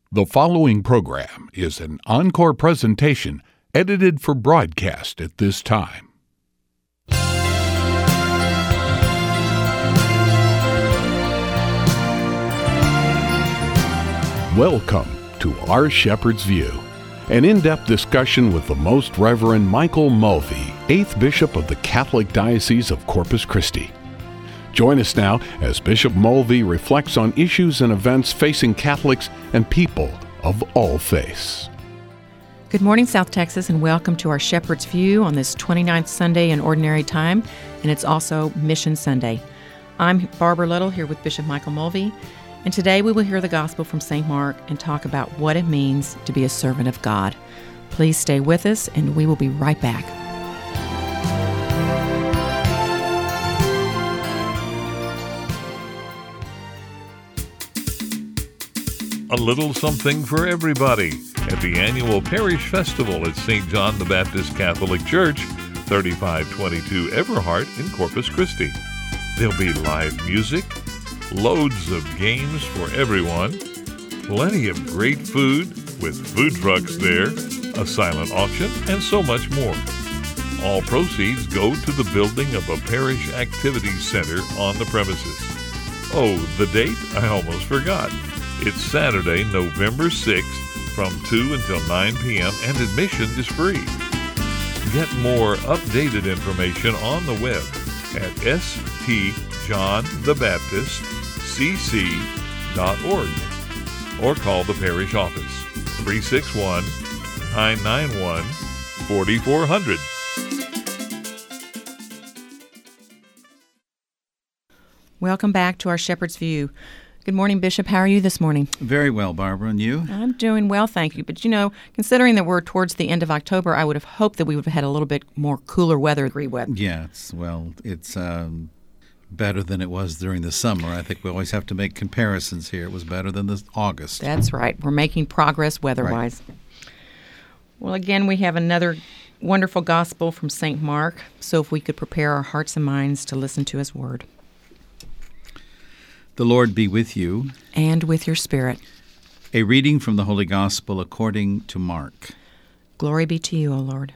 The following program is an encore presentation edited for broadcast at this time. Welcome to Our Shepherd's View, an in-depth discussion with the Most Reverend Michael Mulvey, 8th Bishop of the Catholic Diocese of Corpus Christi. Join us now as Bishop Mulvey reflects on issues and events facing Catholics and people of all faiths. Good morning, South Texas, and welcome to our Shepherd's View on this 29th Sunday in Ordinary Time, and it's also Mission Sunday. I'm Barbara Little here with Bishop Michael Mulvey, and today we will hear the Gospel from St. Mark and talk about what it means to be a servant of God. Please stay with us, and we will be right back. A little something for everybody at the annual Parish Festival at St. John the Baptist Catholic Church, 3522 Everhart in Corpus Christi. There'll be live music, loads of games for everyone, plenty of great food with food trucks there, a silent auction, and so much more. All proceeds go to the building of a parish activities center on the premises. Oh, the date? I almost forgot. It's Saturday, November 6th from 2 until 9 p.m. and admission is free. Get more updated information on the web at stjohnthebaptistcc.org or call the parish office 361-991-4400. Welcome back to our Shepherd's View. Good morning, Bishop. How are you this morning? Very well, Barbara. And you? I'm doing well, thank you. But, considering that we're towards the end of October, I would have hoped that we would have had a little bit more cooler weather. Yeah, it's better than it was during the summer. I think we always have to make comparisons here. It was better than this August. That's right. We're making progress weather-wise. Right. Well, again, we have another wonderful gospel from St. Mark. So if we could prepare our hearts and minds to listen to his word. The Lord be with you. And with your spirit. A reading from the Holy Gospel according to Mark. Glory be to you, O Lord.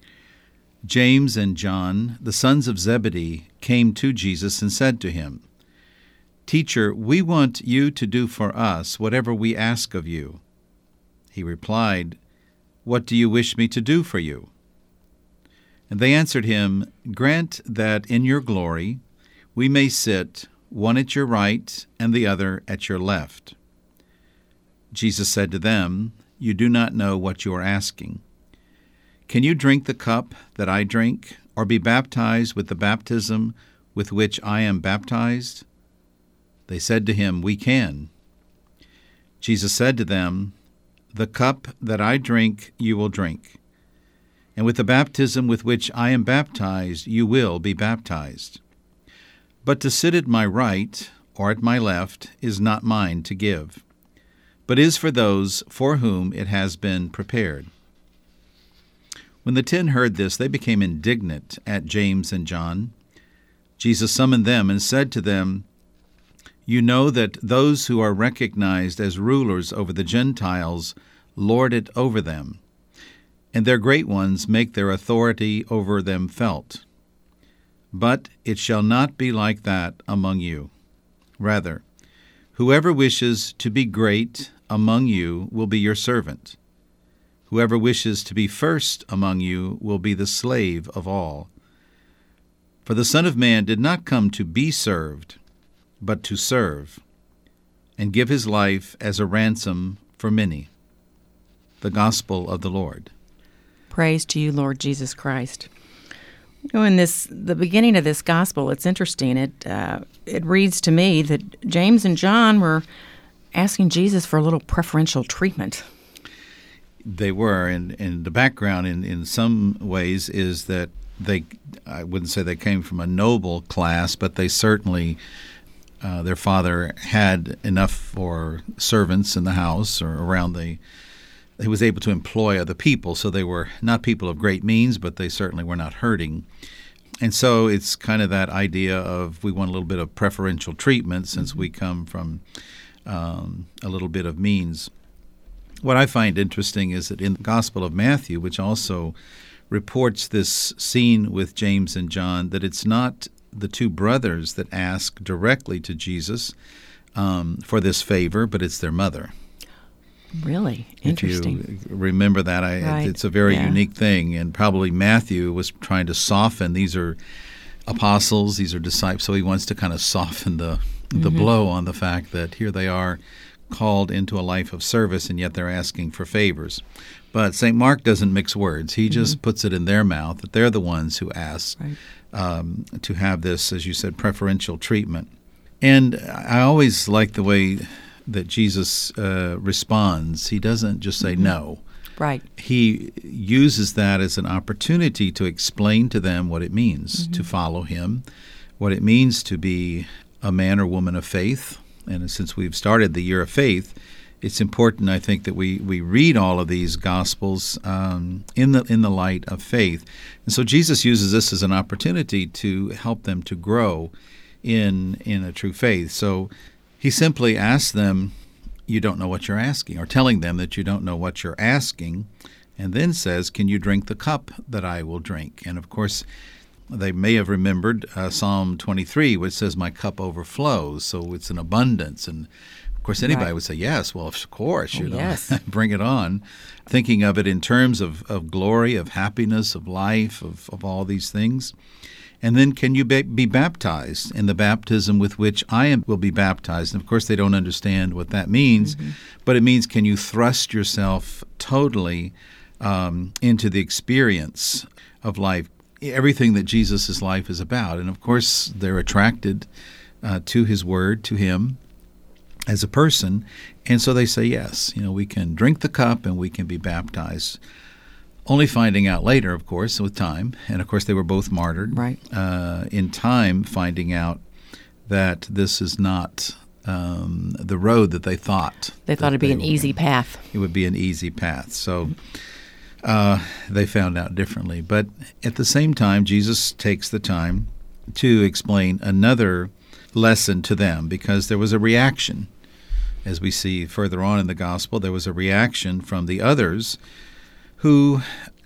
James and John, the sons of Zebedee, came to Jesus and said to him, "Teacher, we want you to do for us whatever we ask of you." He replied, "What do you wish me to do for you?" And they answered him, "Grant that in your glory we may sit, one at your right and the other at your left." Jesus said to them, "You do not know what you are asking. Can you drink the cup that I drink, or be baptized with the baptism with which I am baptized?" They said to him, "We can." Jesus said to them, "The cup that I drink you will drink, and with the baptism with which I am baptized you will be baptized. But to sit at my right or at my left is not mine to give, but is for those for whom it has been prepared." When the 10 heard this, they became indignant at James and John. Jesus summoned them and said to them, "You know that those who are recognized as rulers over the Gentiles lord it over them, and their great ones make their authority over them felt. But it shall not be like that among you. Rather, whoever wishes to be great among you will be your servant. Whoever wishes to be first among you will be the slave of all. For the Son of Man did not come to be served, but to serve, and give his life as a ransom for many." The Gospel of the Lord. Praise to you, Lord Jesus Christ. In the beginning of this gospel, it's interesting. It reads to me that James and John were asking Jesus for a little preferential treatment. They were, and the background in some ways is that I wouldn't say they came from a noble class, but they certainly, their father had enough for servants in the house or around he was able to employ other people, so they were not people of great means, but they certainly were not hurting. And so it's kind of that idea of we want a little bit of preferential treatment since we come from a little bit of means. What I find interesting is that in the Gospel of Matthew, which also reports this scene with James and John, that it's not the two brothers that ask directly to Jesus for this favor, but it's their mother. Really? Interesting. If you remember that, Right. It's a very Yeah. unique thing, and probably Matthew was trying to soften. These are apostles, these are disciples, so he wants to kind of soften the blow on the fact that here they are called into a life of service, and yet they're asking for favors. But St. Mark doesn't mix words. He just puts it in their mouth that they're the ones who ask to have this, as you said, preferential treatment. And I always like the way that Jesus responds. He doesn't just say no. Right. He uses that as an opportunity to explain to them what it means to follow him, what it means to be a man or woman of faith. And since we've started the year of faith, it's important, I think, that we read all of these Gospels in the light of faith. And so Jesus uses this as an opportunity to help them to grow in a true faith. So he simply asks them, you don't know what you're asking, or telling them that you don't know what you're asking, and then says, can you drink the cup that I will drink? And of course, they may have remembered Psalm 23, which says, my cup overflows, so it's an abundance. And of course, anybody would say, yes, well, of course, Yes. bring it on. Thinking of it in terms of glory, of happiness, of life, of all these things. And then can you be baptized in the baptism with which I will be baptized? And of course, they don't understand what that means, but it means can you thrust yourself totally into the experience of life, everything that Jesus' life is about. And of course, they're attracted to his word, to him as a person, and so they say, yes, we can drink the cup and we can be baptized. Only finding out later, of course, with time, and of course they were both martyred, Right. In time finding out that this is not the road that they thought. They thought it'd be an easy path. It would be an easy path. So they found out differently. But at the same time, Jesus takes the time to explain another lesson to them, because there was a reaction. As we see further on in the gospel, there was a reaction from the others who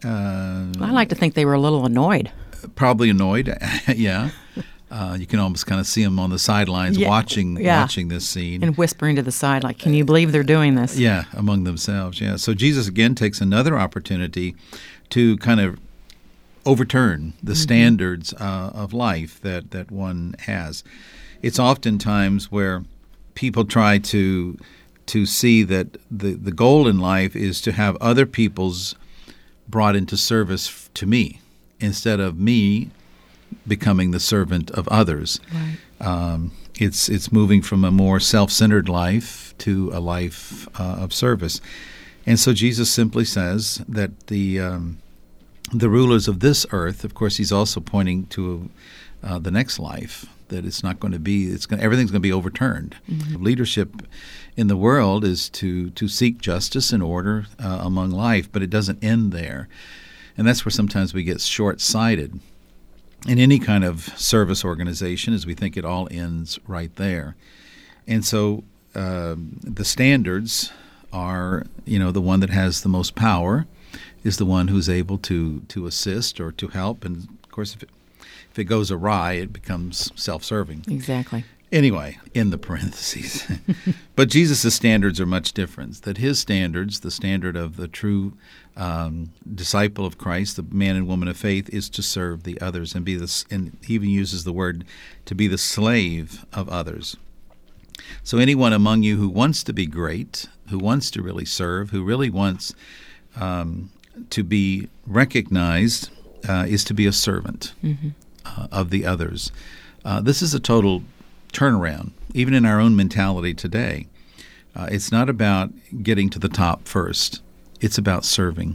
I like to think they were a little annoyed. probably annoyed. Yeah. You can almost kind of see them on the sidelines watching this scene. And whispering to the side, like, can you believe they're doing this? Yeah, among themselves, yeah. So Jesus again takes another opportunity to kind of overturn the standards of life that one has. It's oftentimes where people try to see that the goal in life is to have other people's brought into service to me, instead of me becoming the servant of others. Right. It's moving from a more self-centered life to a life of service. And so Jesus simply says that the rulers of this earth, of course, he's also pointing to the next life, that it's not going to be, everything's going to be overturned. Leadership in the world is to seek justice and order among life, but it doesn't end there. And that's where sometimes we get short-sighted in any kind of service organization, as we think it all ends right there. And so the standards are, the one that has the most power is the one who's able to assist or to help. And of course, if it goes awry, it becomes self-serving. Exactly. Anyway, in the parentheses. But Jesus' standards are much different. That his standards, the standard of the true disciple of Christ, the man and woman of faith, is to serve the others and and he even uses the word to be the slave of others. So anyone among you who wants to be great, who wants to really serve, who really wants to be recognized, is to be a servant of the others. This is a total turnaround, even in our own mentality today. It's not about getting to the top first. It's about serving.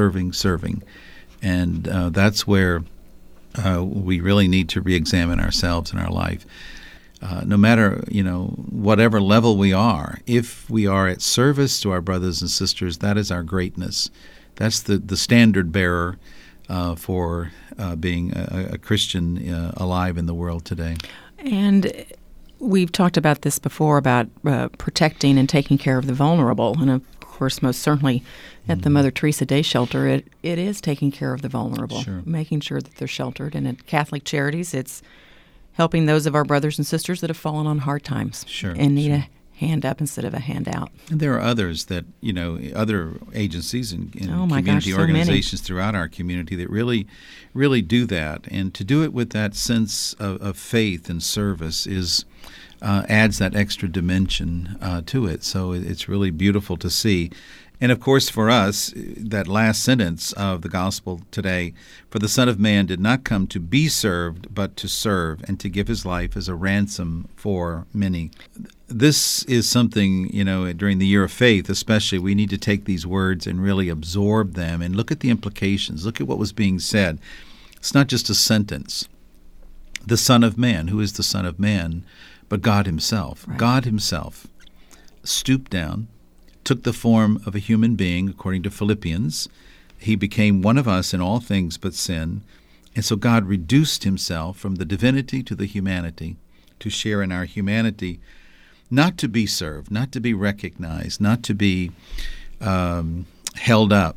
And that's where we really need to re-examine ourselves in our life. No matter, whatever level we are, if we are at service to our brothers and sisters, that is our greatness. That's the standard bearer for being a Christian alive in the world today. And we've talked about this before, about protecting and taking care of the vulnerable. And of course, most certainly at the Mother Teresa Day Shelter, it is taking care of the vulnerable, Sure. making sure that they're sheltered. And at Catholic Charities, it's helping those of our brothers and sisters that have fallen on hard times Sure, and need sure. a hand up instead of a handout. And there are others that, other agencies and Oh my gosh, community so many. organizations throughout our community that really, really do that. And to do it with that sense of faith and service adds that extra dimension to it. So it's really beautiful to see. And of course, for us, that last sentence of the gospel today, for the Son of Man did not come to be served, but to serve and to give his life as a ransom for many. This is something, during the year of faith especially, we need to take these words and really absorb them and look at the implications, look at what was being said. It's not just a sentence. The Son of Man, who is the Son of Man? But God himself. Right. God himself stooped down, took the form of a human being, according to Philippians. He became one of us in all things but sin. And so God reduced himself from the divinity to the humanity to share in our humanity, not to be served, not to be recognized, not to be held up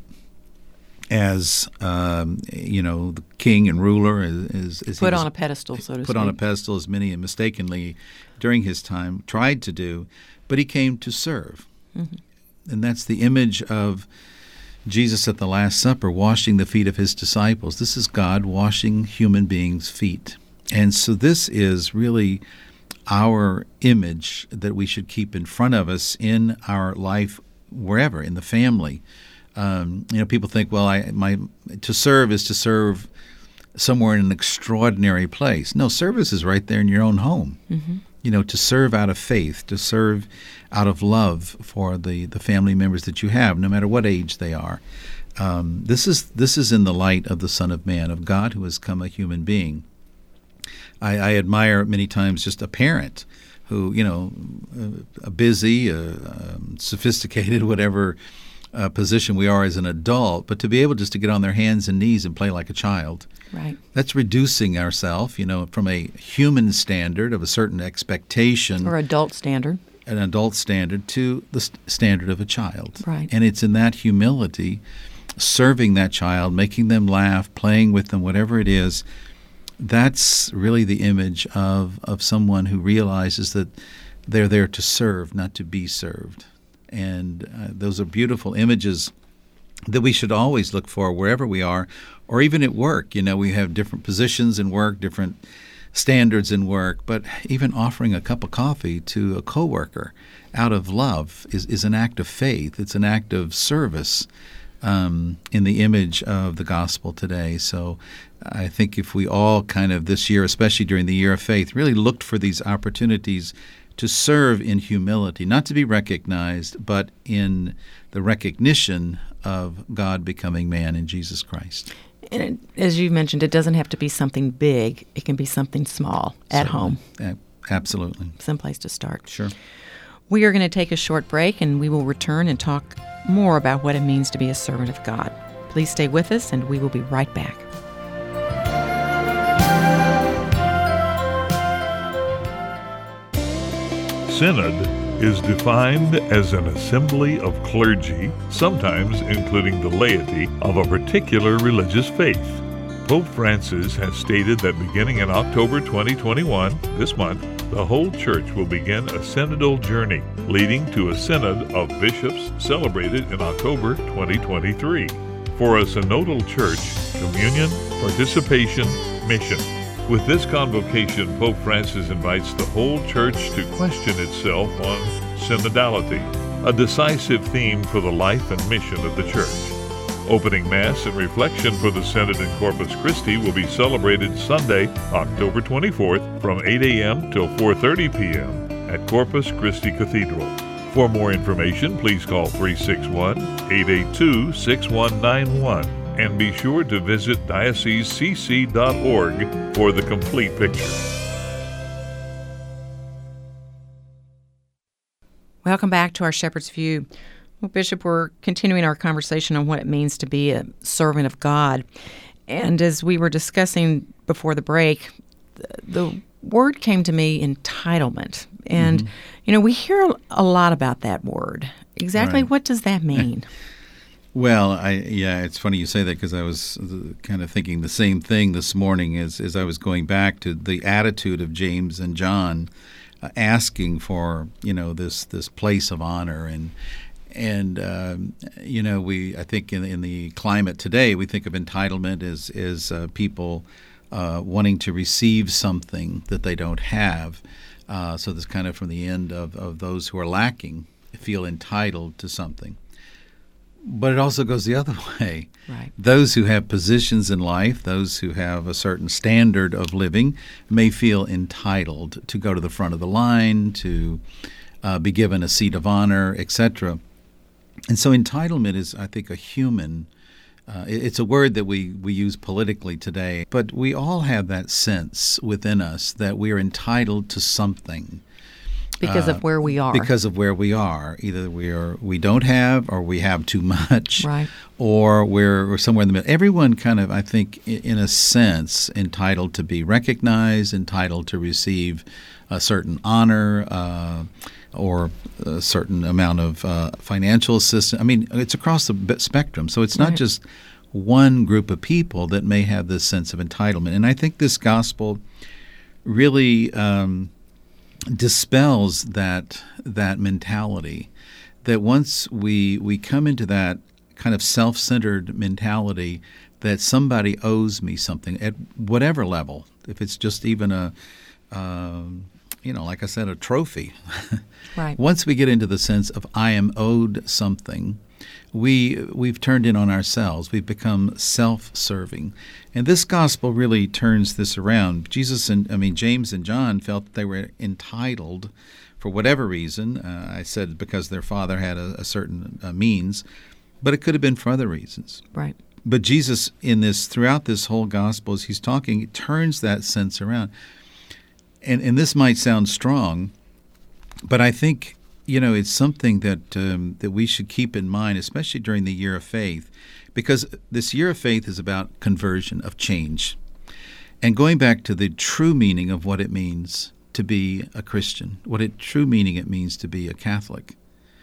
as, the king and ruler. As Put on a pedestal, so to speak. Put on a pedestal, as many mistakenly during his time tried to do, but he came to serve. Mm-hmm. And that's the image of Jesus at the Last Supper, washing the feet of his disciples. This is God washing human beings' feet. And so this is really our image that we should keep in front of us in our life, wherever, in the family. People think, to serve is to serve somewhere in an extraordinary place. No, service is right there in your own home. Mm-hmm. To serve out of faith, to serve out of love for the family members that you have, no matter what age they are. This is in the light of the Son of Man, of God who has come a human being. I admire many times just a parent who, a busy, sophisticated, whatever position we are as an adult, but to be able just to get on their hands and knees and play like a child. Right. That's reducing ourselves, from a human standard of a certain expectation. Or adult standard. An adult standard to the standard of a child. Right. And it's in that humility, serving that child, making them laugh, playing with them, whatever it is, that's really the image of someone who realizes that they're there to serve, not to be served. And those are beautiful images that we should always look for wherever we are, or even at work. We have different positions in work, different standards in work, but even offering a cup of coffee to a coworker out of love is an act of faith. It's an act of service in the image of the gospel today. So I think if we all kind of this year, especially during the year of faith, really looked for these opportunities to serve in humility, not to be recognized, but in the recognition of God becoming man in Jesus Christ. And as you mentioned, it doesn't have to be something big. It can be something small at home. Absolutely. Someplace to start. Sure. We are going to take a short break, and we will return and talk more about what it means to be a servant of God. Please stay with us, and we will be right back. Synod is defined as an assembly of clergy, sometimes including the laity, of a particular religious faith. Pope Francis has stated that beginning in October 2021, this month, the whole church will begin a synodal journey, leading to a synod of bishops celebrated in October 2023. For a synodal church, communion, participation, mission. With this convocation, Pope Francis invites the whole church to question itself on synodality, a decisive theme for the life and mission of the church. Opening Mass and reflection for the Synod in Corpus Christi will be celebrated Sunday, October 24th from 8 a.m. till 4:30 p.m. at Corpus Christi Cathedral. For more information, please call 361-882-6191 and be sure to visit diocesecc.org for the complete picture. Welcome back to our Shepherd's View. Well, Bishop, we're continuing our conversation on what it means to be a servant of God. And as we were discussing before the break, the word came to me, entitlement. And, we hear a lot about that word. Exactly Right. what does that mean? Well, it's funny you say that because I was kind of thinking the same thing this morning as I was going back to the attitude of James and John, asking for this place of honor and I think in the climate today we think of entitlement as people wanting to receive something that they don't have. So this kind of from the end of those who are lacking feel entitled to something. But it also goes the other way. Right. Those who have positions in life, those who have a certain standard of living, may feel entitled to go to the front of the line, to be given a seat of honor, etc. And so entitlement is, I think, a human. It's a word that we use politically today, but we all have that sense within us that we are entitled to something. Because of where we are. Because of where we are. Either we don't have, or we have too much, right, or we're somewhere in the middle. Everyone kind of, I think, in a sense, entitled to be recognized, entitled to receive a certain honor or a certain amount of financial assistance. I mean, it's across the spectrum. So it's not right. just one group of people that may have this sense of entitlement. And I think this gospel really dispels that mentality, that once we come into that kind of self-centered mentality that somebody owes me something at whatever level, if it's just even like I said, a trophy. Right. Once we get into the sense of I am owed something, we've turned in on ourselves. We've become self-serving. And this gospel really turns this around. James and John felt that they were entitled for whatever reason. I said because their father had a certain means, but it could have been for other reasons. Right. But Jesus, throughout this whole gospel, as he's talking, it turns that sense around. And this might sound strong, but I think it's something that we should keep in mind, especially during the year of faith, because this year of faith is about conversion, of change, and going back to the true meaning of what it means to be a Christian, true meaning it means to be a Catholic.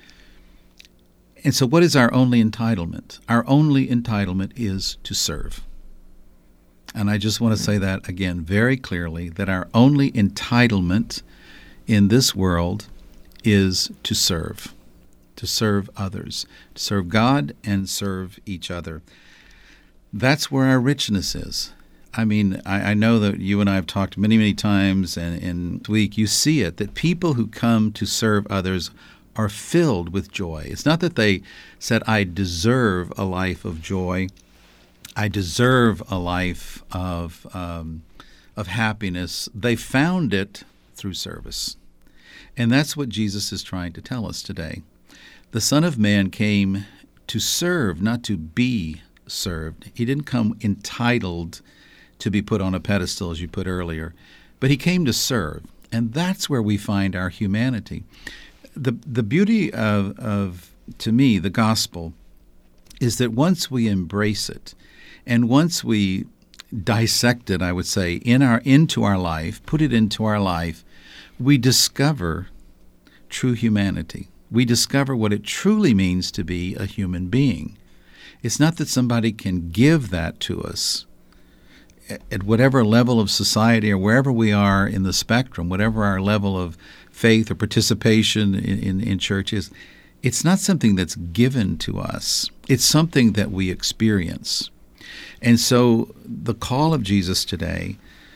And so what is our only entitlement? Our only entitlement is to serve. And I just want to say that again very clearly, that our only entitlement in this world is to serve others, to serve God and serve each other. That's where our richness is. I mean, I know that you and I have talked many, many times, and in this week you see it, that people who come to serve others are filled with joy. It's not that they said, I deserve a life of joy. I deserve a life of happiness. They found it through service. And that's what Jesus is trying to tell us today. The Son of Man came to serve, not to be served. He didn't come entitled to be put on a pedestal, as you put earlier, but he came to serve. And that's where we find our humanity. The beauty of, to me, the gospel is that once we embrace it, and once we dissect it, I would say, into our life, put it into our life, we discover true humanity. We discover what it truly means to be a human being. It's not that somebody can give that to us at whatever level of society or wherever we are in the spectrum, whatever our level of faith or participation in churches. It's not something that's given to us. It's something that we experience. And so the call of Jesus today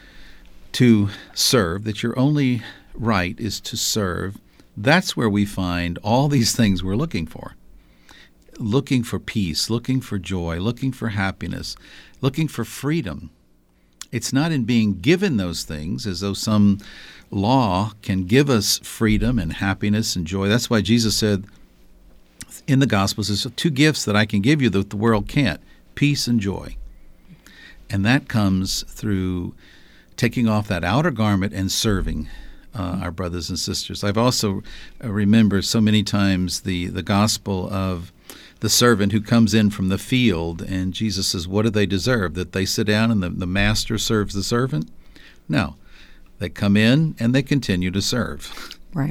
to serve, that your only right is to serve, that's where we find all these things we're looking for. Looking for peace, looking for joy, looking for happiness, looking for freedom. It's not in being given those things as though some law can give us freedom and happiness and joy. That's why Jesus said in the Gospels, there's two gifts that I can give you that the world can't, peace and joy. And that comes through taking off that outer garment and serving our brothers and sisters. I've also remembered so many times the gospel of the servant who comes in from the field, and Jesus says, what do they deserve? That they sit down and the master serves the servant? No. They come in and they continue to serve. Right.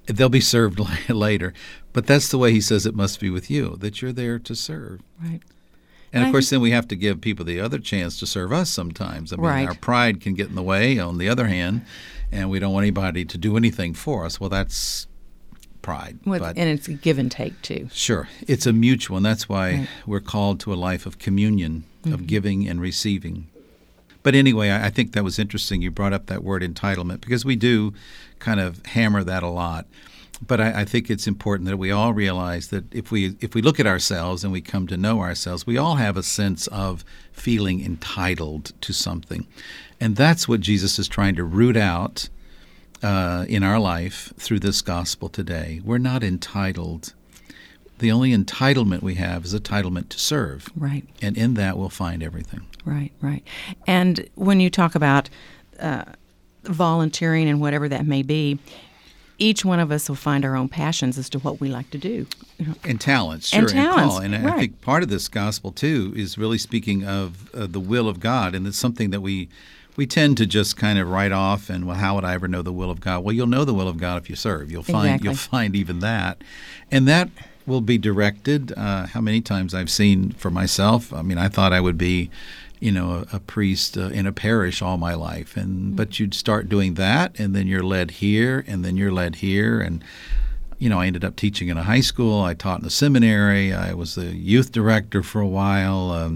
They'll be served later. But that's the way he says it must be with you, that you're there to serve. Right. And, of course, then we have to give people the other chance to serve us sometimes. I mean, Right. our pride can get in the way, on the other hand, and we don't want anybody to do anything for us. Well, that's pride. And it's a give and take, too. Sure. It's a mutual, and that's why Right. we're called to a life of communion, of giving and receiving. But anyway, I think that was interesting. You brought up that word entitlement, because we do kind of hammer that a lot. But I think it's important that we all realize that if we look at ourselves and we come to know ourselves, we all have a sense of feeling entitled to something. And that's what Jesus is trying to root out in our life through this gospel today. We're not entitled. The only entitlement we have is entitlement to serve. Right. And in that we'll find everything. Right, right. And when you talk about volunteering and whatever that may be, each one of us will find our own passions as to what we like to do. And talents, sure. And talents, call. And I right. think part of this gospel, too, is really speaking of the will of God. And it's something that we tend to just kind of write off and, well, how would I ever know the will of God? Well, you'll know the will of God if you serve. You'll find even that. And that will be directed. How many times I've seen for myself, I mean, I thought I would be, a priest in a parish all my life. But you'd start doing that, and then you're led here, and then you're led here. And, I ended up teaching in a high school. I taught in a seminary. I was the youth director for a while,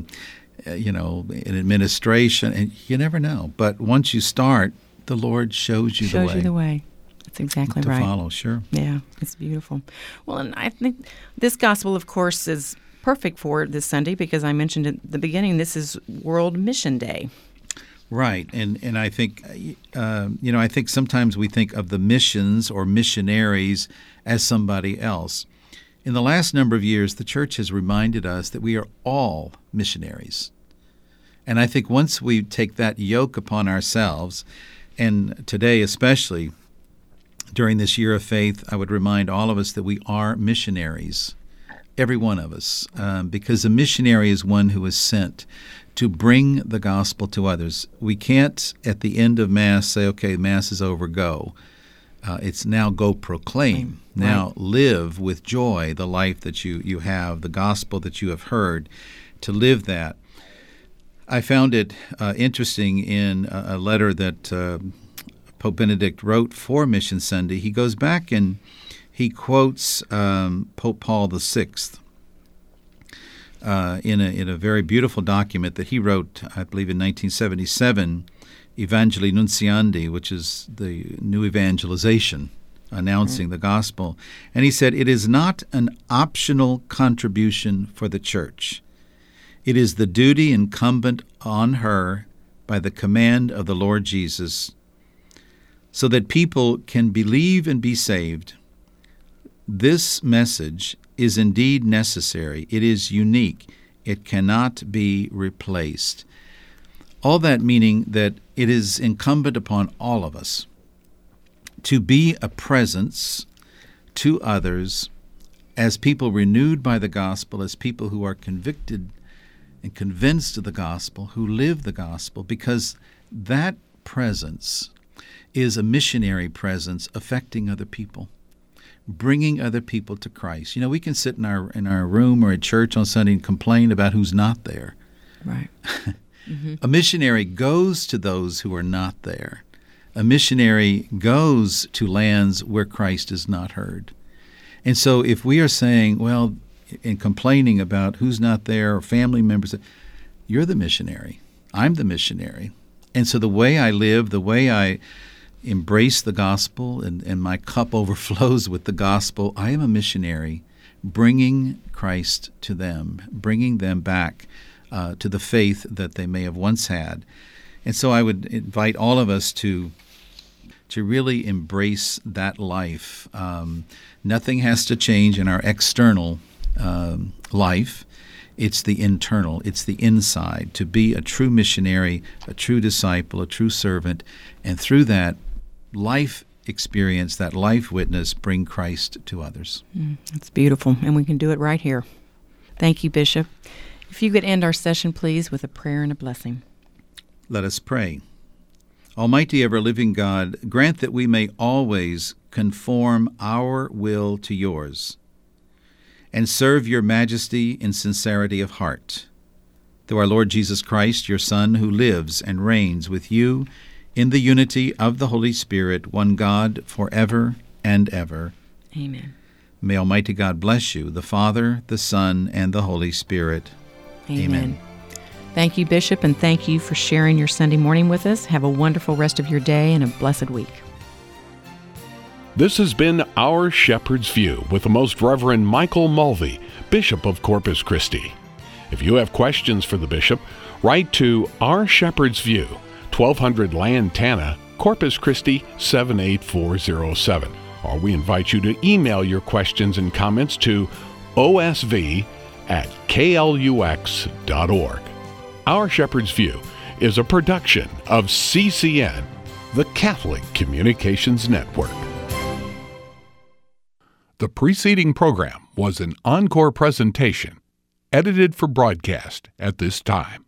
in administration. And you never know. But once you start, the Lord shows you the way. Shows you the way. That's exactly to right. follow, sure. Yeah, it's beautiful. Well, and I think this gospel, of course, is perfect for this Sunday because I mentioned at the beginning, this is World Mission Day. Right, and I think, I think sometimes we think of the missions or missionaries as somebody else. In the last number of years, the church has reminded us that we are all missionaries. And I think once we take that yoke upon ourselves, and today especially, during this year of faith, I would remind all of us that we are missionaries, every one of us, because a missionary is one who is sent to bring the gospel to others. We can't, at the end of Mass, say, okay, Mass is over, go. It's now go proclaim. Right. Now live with joy the life that you have, the gospel that you have heard, to live that. I found it interesting in a letter that Pope Benedict wrote for Mission Sunday. He goes back and he quotes Pope Paul VI in a very beautiful document that he wrote, I believe, in 1977, Evangelii Nuntiandi, which is the new evangelization, announcing the gospel. And he said, it is not an optional contribution for the church. It is the duty incumbent on her by the command of the Lord Jesus, so that people can believe and be saved. This message is indeed necessary. It is unique. It cannot be replaced. All that meaning that it is incumbent upon all of us to be a presence to others as people renewed by the gospel, as people who are convicted and convinced of the gospel, who live the gospel, because that presence is a missionary presence affecting other people, bringing other people to Christ. We can sit in our room or at church on Sunday and complain about who's not there. Right. Mm-hmm. A missionary goes to those who are not there. A missionary goes to lands where Christ is not heard. And so if we are saying, well, and complaining about who's not there or family members, you're the missionary. I'm the missionary. And so the way I live, the way I embrace the gospel and my cup overflows with the gospel, I am a missionary bringing Christ to them, bringing them back to the faith that they may have once had. And so I would invite all of us to really embrace that life. Nothing has to change in our external life. It's the internal, it's the inside, to be a true missionary, a true disciple, a true servant, and through that life experience, that life witness, bring Christ to others. That's beautiful, and we can do it right here. Thank you, Bishop. If you could end our session, please, with a prayer and a blessing. Let us pray. Almighty ever-living God, grant that we may always conform our will to yours and serve your majesty in sincerity of heart. Through our Lord Jesus Christ, your Son, who lives and reigns with you in the unity of the Holy Spirit, one God, forever and ever. Amen. May Almighty God bless you, the Father, the Son, and the Holy Spirit. Amen. Thank you, Bishop, and thank you for sharing your Sunday morning with us. Have a wonderful rest of your day and a blessed week. This has been Our Shepherd's View with the Most Reverend Michael Mulvey, Bishop of Corpus Christi. If you have questions for the Bishop, write to Our Shepherd's View, 1200 Lantana, Corpus Christi 78407. Or we invite you to email your questions and comments to osv@klux.org. Our Shepherd's View is a production of CCN, the Catholic Communications Network. The preceding program was an encore presentation, edited for broadcast at this time.